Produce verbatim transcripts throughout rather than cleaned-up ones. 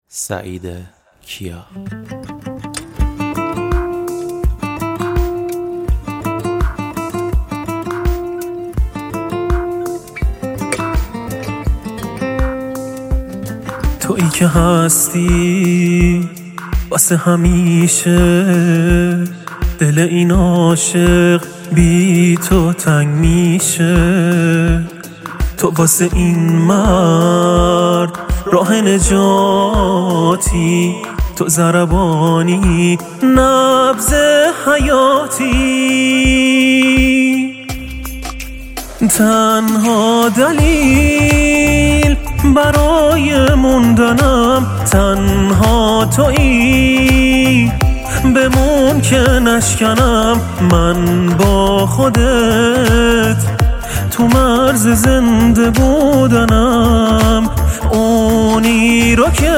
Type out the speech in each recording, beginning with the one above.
سعید کیا. تویی که هستی واسه همیشه، دل این عاشق بی تو تنگ میشه. تو واسه این مرد راه نجاتی، تو ضربانی نبض حیاتی. تنها دلیل برای موندنم تنها تویی، بمون که نشکنم من با خودت، تو مرز زنده بودنم. اونی رو که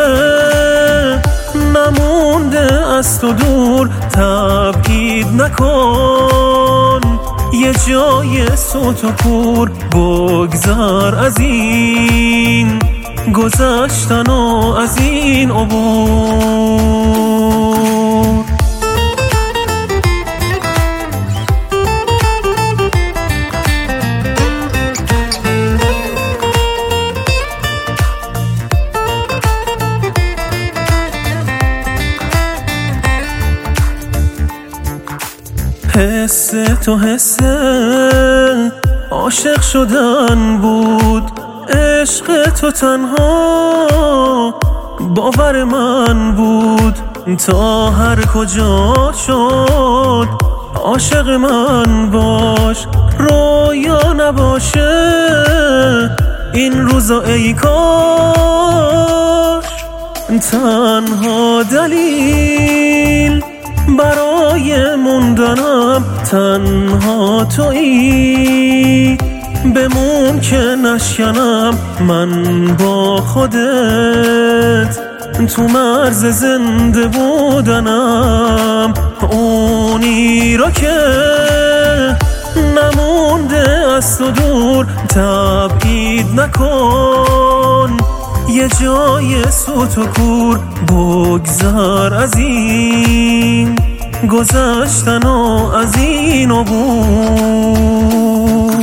نمونده از تو دور، تبعید نکن یه جای صوت و کور. بگذر از این گذشتن و از این عبور. حس تو حس عاشق شدن بود، عشق تو تنها باور من بود. تا هر کجا شد عاشق من باش، رویا نباشه این روزا ای کاش. تنها دلیل برای موندنم تنها تویی، بمون که نشکنم من با خودت، تو مرز زنده بودنم. اونی رو که نمونده از تو دور، تبعید نکن یه جای صوت و کور. بگذر از این گذشتن و از این عبور.